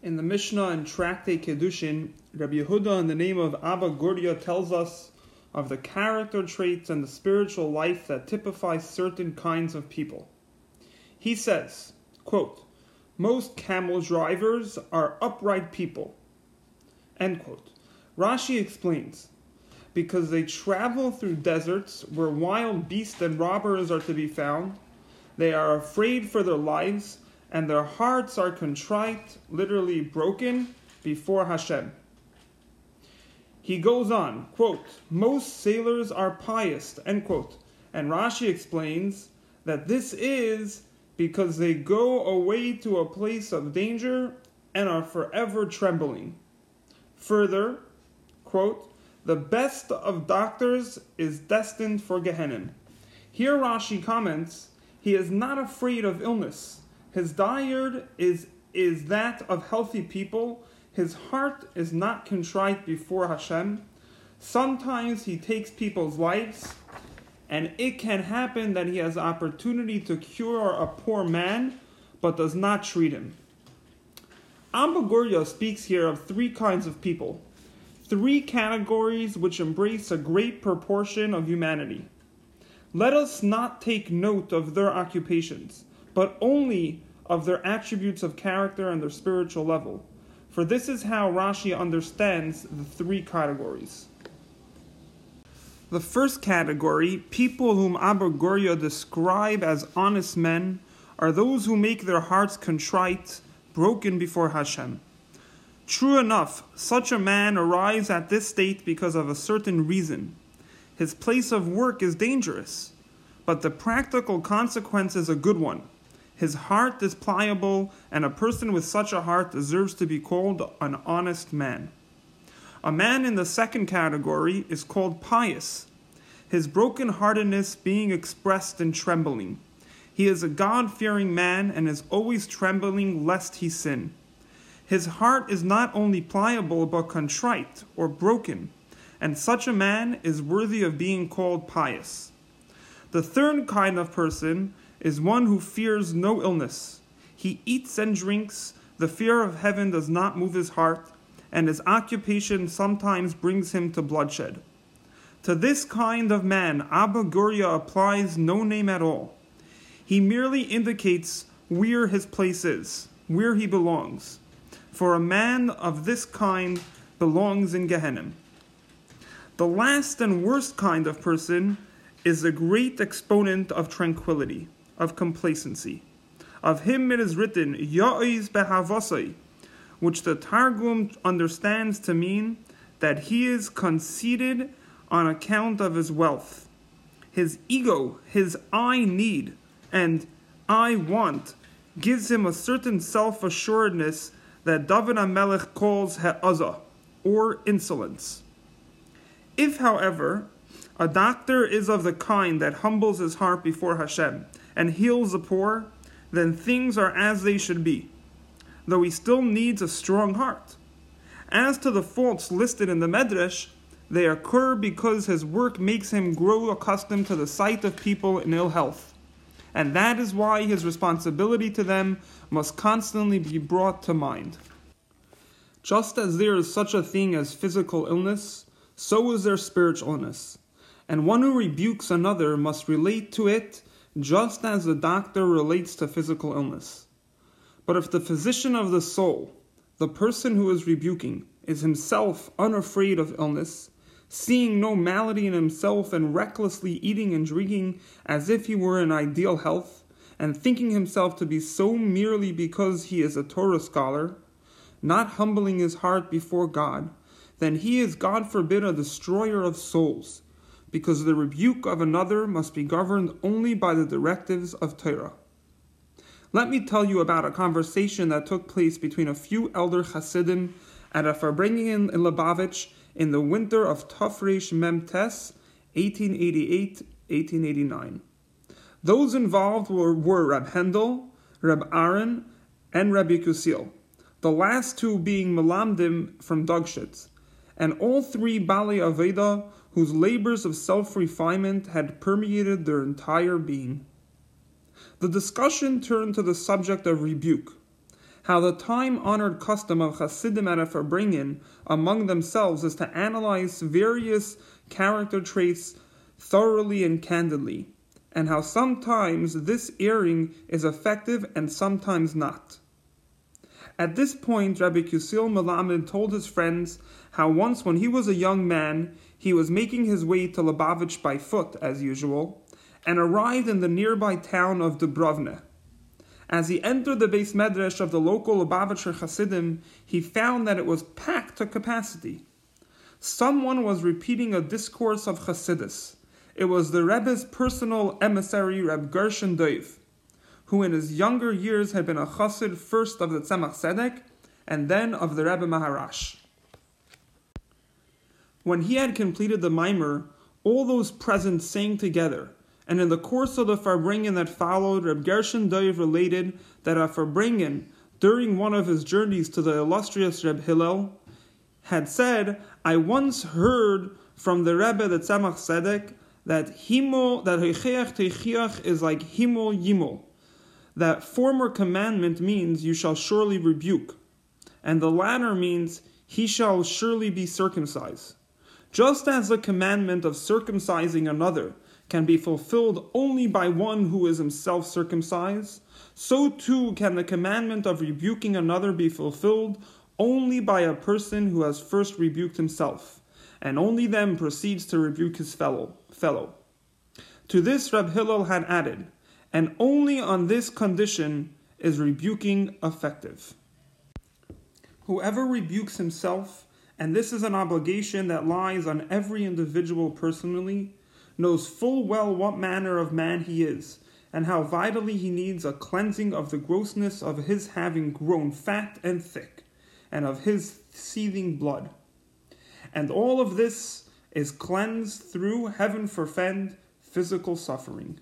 In the Mishnah and Tractate Kedushin, Rabbi Yehuda in the name of Abba Gurya tells us of the character traits and the spiritual life that typify certain kinds of people. He says, quote, "Most camel drivers are upright people." End quote. Rashi explains, because they travel through deserts where wild beasts and robbers are to be found, they are afraid for their lives, and their hearts are contrite, literally broken, before Hashem. He goes on, quote, "Most sailors are pious," end quote. And Rashi explains that this is because they go away to a place of danger and are forever trembling. Further, quote, "The best of doctors is destined for Gehenna." Here Rashi comments, he is not afraid of illness. His diet is that of healthy people. His heart is not contrite before Hashem. Sometimes he takes people's lives, and it can happen that he has opportunity to cure a poor man, but does not treat him. Abba Gurya speaks here of three kinds of people, three categories which embrace a great proportion of humanity. Let us not take note of their occupations, but only of their attributes of character and their spiritual level. For this is how Rashi understands the three categories. The first category, people whom Abba Gurya describe as honest men, are those who make their hearts contrite, broken before Hashem. True enough, such a man arrives at this state because of a certain reason. His place of work is dangerous, but the practical consequence is a good one. His heart is pliable, and a person with such a heart deserves to be called an honest man. A man in the second category is called pious, his broken-heartedness being expressed in trembling. He is a God-fearing man and is always trembling lest he sin. His heart is not only pliable but contrite or broken, and such a man is worthy of being called pious. The third kind of person is one who fears no illness. He eats and drinks, the fear of heaven does not move his heart, and his occupation sometimes brings him to bloodshed. To this kind of man, Abba Gurya applies no name at all. He merely indicates where his place is, where he belongs. For a man of this kind belongs in Gehenna. The last and worst kind of person is the great exponent of tranquility, of complacency. Of him it is written, Ya'iz behavasai, which the Targum understands to mean that he is conceited on account of his wealth. His ego, his I need, and I want, gives him a certain self-assuredness that David HaMelech calls he'azah, or insolence. If, however, a doctor is of the kind that humbles his heart before Hashem and heals the poor, then things are as they should be, though he still needs a strong heart. As to the faults listed in the Medrash, they occur because his work makes him grow accustomed to the sight of people in ill health, and that is why his responsibility to them must constantly be brought to mind. Just as there is such a thing as physical illness, so is there spiritual illness, and one who rebukes another must relate to it just as the doctor relates to physical illness. But if the physician of the soul, the person who is rebuking, is himself unafraid of illness, seeing no malady in himself and recklessly eating and drinking as if he were in ideal health, and thinking himself to be so merely because he is a Torah scholar, not humbling his heart before God, then he is, God forbid, a destroyer of souls, because the rebuke of another must be governed only by the directives of Torah. Let me tell you about a conversation that took place between a few elder Hasidim at a Farbrengen in Lubavitch in the winter of Tafresh Mem Tes, 1888-1889. Those involved were Reb Hendel, Reb Aaron, and Rabbi Kusil, the last two being Melamdim from Dugshitz, and all three Bali Aveda whose labors of self-refinement had permeated their entire being. The discussion turned to the subject of rebuke, how the time-honored custom of Hasidim at a Farbrengen among themselves is to analyze various character traits thoroughly and candidly, and how sometimes this airing is effective and sometimes not. At this point, Rabbi Kusil Melamed told his friends how once when he was a young man, he was making his way to Lubavitch by foot, as usual, and arrived in the nearby town of Dubrovne. As he entered the Beis Medrash of the local Lubavitcher Hasidim, he found that it was packed to capacity. Someone was repeating a discourse of Hasidus. It was the Rebbe's personal emissary, Reb Gershon Dov, who in his younger years had been a Chassid first of the Tzemach Tzedek and then of the Rebbe Maharash. When he had completed the Maimer, all those present sang together, and in the course of the Farbrengen that followed, Reb Gershon Dov related that a Farbrengen, during one of his journeys to the illustrious Reb Hillel, had said, "I once heard from the Rebbe, the Tzemach Tzedek, that Heicheach Teichiach is like Himol Yimol. That former commandment means you shall surely rebuke, and the latter means he shall surely be circumcised. Just as the commandment of circumcising another can be fulfilled only by one who is himself circumcised, so too can the commandment of rebuking another be fulfilled only by a person who has first rebuked himself, and only then proceeds to rebuke his fellow. To this Reb Hillel had added, and only on this condition is rebuking effective. Whoever rebukes himself, and this is an obligation that lies on every individual personally, knows full well what manner of man he is, and how vitally he needs a cleansing of the grossness of his having grown fat and thick, and of his seething blood. And all of this is cleansed through, heaven forfend, physical suffering.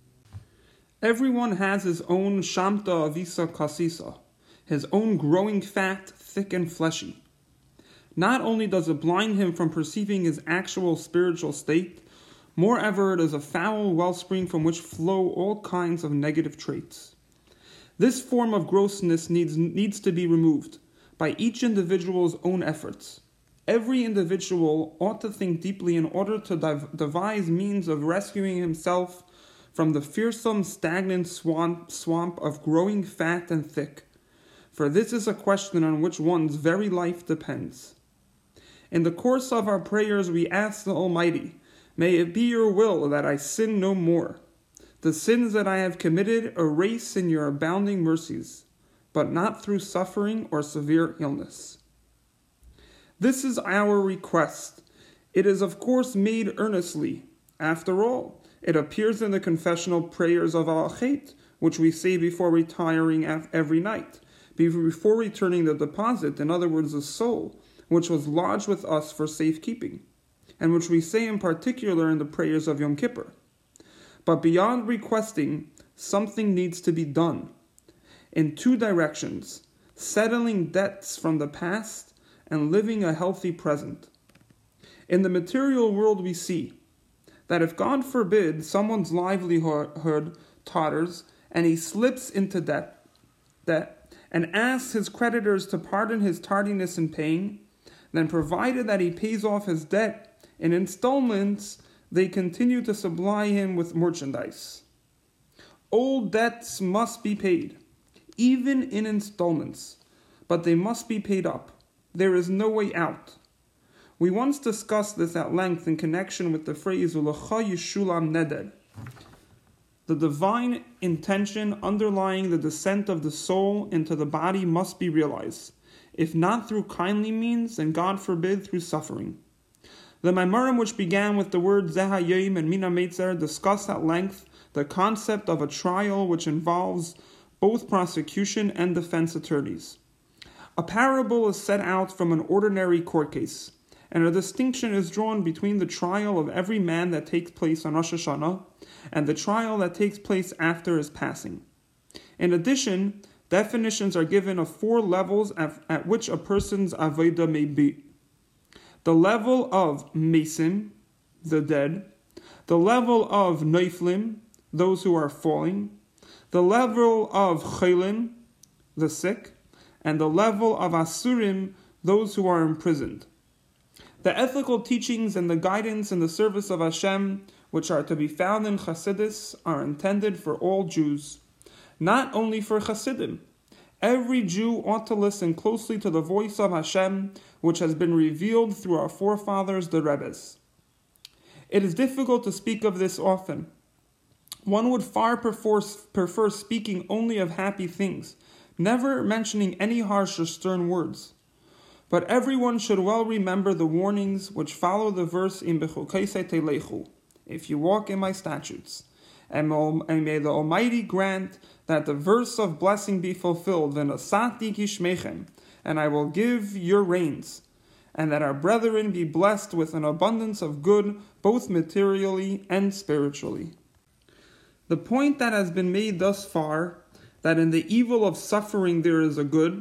Everyone has his own Shamta Avisa Kasisa, his own growing fat, thick and fleshy. Not only does it blind him from perceiving his actual spiritual state, moreover it is a foul wellspring from which flow all kinds of negative traits. This form of grossness needs to be removed by each individual's own efforts. Every individual ought to think deeply in order to devise means of rescuing himself from the fearsome, stagnant swamp of growing fat and thick, for this is a question on which one's very life depends. In the course of our prayers we ask the Almighty, may it be your will that I sin no more. The sins that I have committed erase in your abounding mercies, but not through suffering or severe illness. This is our request. It is of course made earnestly. After all, it appears in the confessional prayers of Al-Chet, which we say before retiring every night, before returning the deposit, in other words the soul, which was lodged with us for safekeeping, and which we say in particular in the prayers of Yom Kippur. But beyond requesting, something needs to be done, in two directions: settling debts from the past and living a healthy present. In the material world we see that if, God forbid, someone's livelihood totters and he slips into debt and asks his creditors to pardon his tardiness in paying, then provided that he pays off his debt in installments, they continue to supply him with merchandise. Old debts must be paid, even in installments, but they must be paid up. There is no way out. We once discussed this at length in connection with the phrase Ulecha Yishulam Neder. The divine intention underlying the descent of the soul into the body must be realized, if not through kindly means, then God forbid through suffering. The Maimarim, which began with the word Zeh Hayom and Mina Meitzer, discussed at length the concept of a trial which involves both prosecution and defense attorneys. A parable is set out from an ordinary court case, and a distinction is drawn between the trial of every man that takes place on Rosh Hashanah and the trial that takes place after his passing. In addition, definitions are given of 4 levels at which a person's avodah may be. The level of Mesim, the dead, the level of Neiflim, those who are falling, the level of Chaylim, the sick, and the level of asurim, those who are imprisoned. The ethical teachings and the guidance in the service of Hashem, which are to be found in Chassidus, are intended for all Jews, not only for Chassidim. Every Jew ought to listen closely to the voice of Hashem, which has been revealed through our forefathers, the Rebbes. It is difficult to speak of this often. One would far prefer speaking only of happy things, never mentioning any harsh or stern words. But everyone should well remember the warnings which follow the verse in Bechukaisei Telechu, if you walk in my statutes. And may the Almighty grant that the verse of blessing be fulfilled, V'nasati kishmechem, and I will give your reins, and that our brethren be blessed with an abundance of good, both materially and spiritually. The point that has been made thus far, that in the evil of suffering there is a good,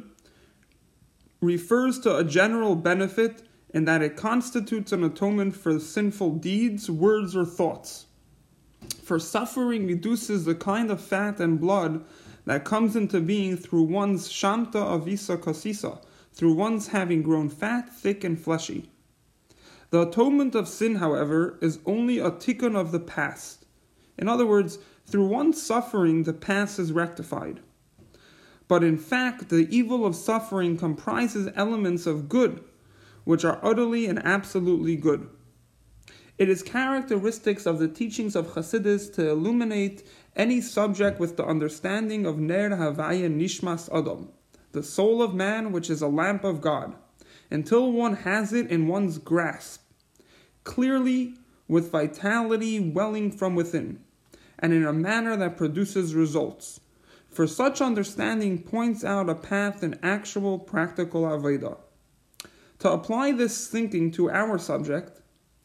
refers to a general benefit in that it constitutes an atonement for sinful deeds, words, or thoughts. For suffering reduces the kind of fat and blood that comes into being through one's shamta avisa kasisa, through one's having grown fat, thick, and fleshy. The atonement of sin, however, is only a tikkun of the past. In other words, through one's suffering, the past is rectified. But in fact, the evil of suffering comprises elements of good, which are utterly and absolutely good. It is characteristics of the teachings of Chassidus to illuminate any subject with the understanding of Ner Havaya Nishmas Adam, the soul of man, which is a lamp of God, until one has it in one's grasp, clearly, with vitality welling from within, and in a manner that produces results. For such understanding points out a path in actual practical Avodah. To apply this thinking to our subject,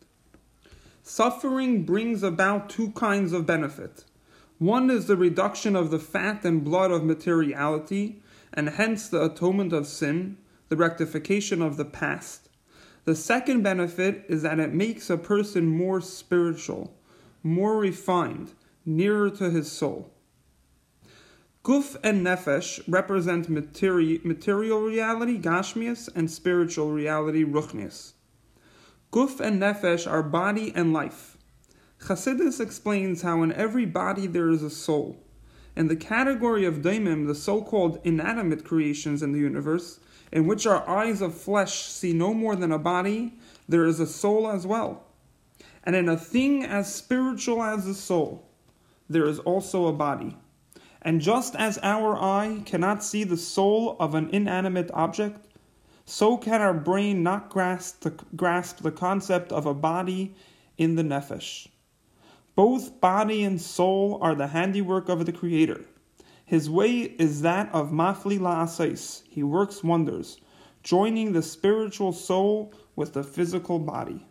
suffering brings about two kinds of benefit. One is the reduction of the fat and blood of materiality, and hence the atonement of sin, the rectification of the past. The second benefit is that it makes a person more spiritual, more refined, nearer to his soul. Guf and nefesh represent material reality, gashmias, and spiritual reality, ruchnias. Guf and nefesh are body and life. Chassidus explains how in every body there is a soul. In the category of daimim, the so-called inanimate creations in the universe, in which our eyes of flesh see no more than a body, there is a soul as well. And in a thing as spiritual as the soul, there is also a body. And just as our eye cannot see the soul of an inanimate object, so can our brain not grasp the concept of a body in the nefesh. Both body and soul are the handiwork of the Creator. His way is that of mafli la'asais. He works wonders, joining the spiritual soul with the physical body.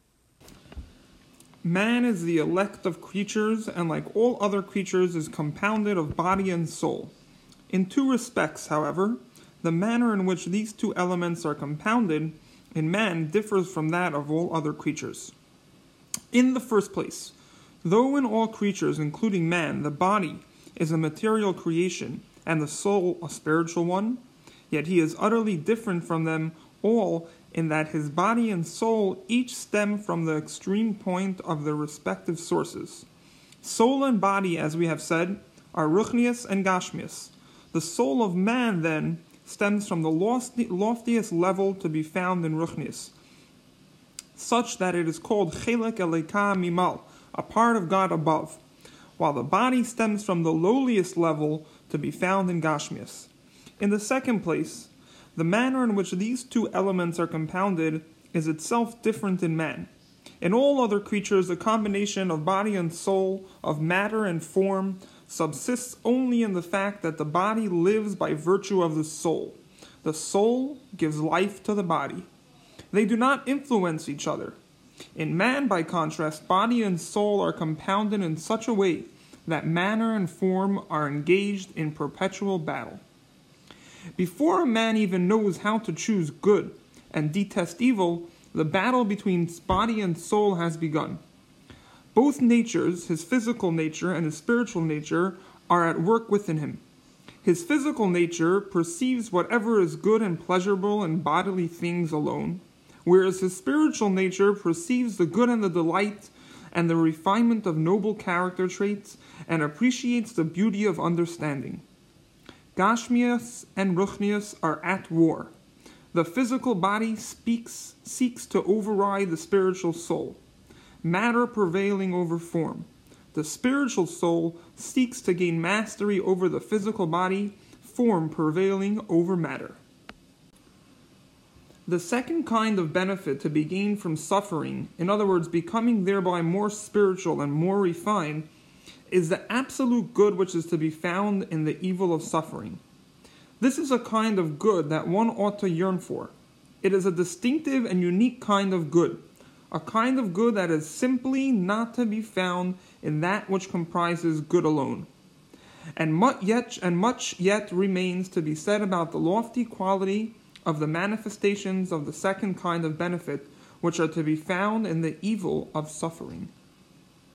Man is the elect of creatures, and like all other creatures is compounded of body and soul. In two respects, however, the manner in which these two elements are compounded in man differs from that of all other creatures. In the first place, though in all creatures, including man, the body is a material creation and the soul a spiritual one, yet he is utterly different from them all in that his body and soul each stem from the extreme point of their respective sources. Soul and body, as we have said, are ruchnias and gashmias. The soul of man, then, stems from the loftiest level to be found in ruchnias, such that it is called chelek eleka mimal, a part of God above, while the body stems from the lowliest level to be found in gashmias. In the second place, the manner in which these two elements are compounded is itself different in man. In all other creatures, a combination of body and soul, of matter and form, subsists only in the fact that the body lives by virtue of the soul. The soul gives life to the body. They do not influence each other. In man, by contrast, body and soul are compounded in such a way that matter and form are engaged in perpetual battle. Before a man even knows how to choose good and detest evil, the battle between body and soul has begun. Both natures, his physical nature and his spiritual nature, are at work within him. His physical nature perceives whatever is good and pleasurable in bodily things alone, whereas his spiritual nature perceives the good and the delight and the refinement of noble character traits and appreciates the beauty of understanding. Gashmias and Ruchnias are at war. The physical body seeks to override the spiritual soul, matter prevailing over form. The spiritual soul seeks to gain mastery over the physical body, form prevailing over matter. The second kind of benefit to be gained from suffering, in other words, becoming thereby more spiritual and more refined, is the absolute good which is to be found in the evil of suffering. This is a kind of good that one ought to yearn for. It is a distinctive and unique kind of good, a kind of good that is simply not to be found in that which comprises good alone. And much yet remains to be said about the lofty quality of the manifestations of the second kind of benefit, which are to be found in the evil of suffering.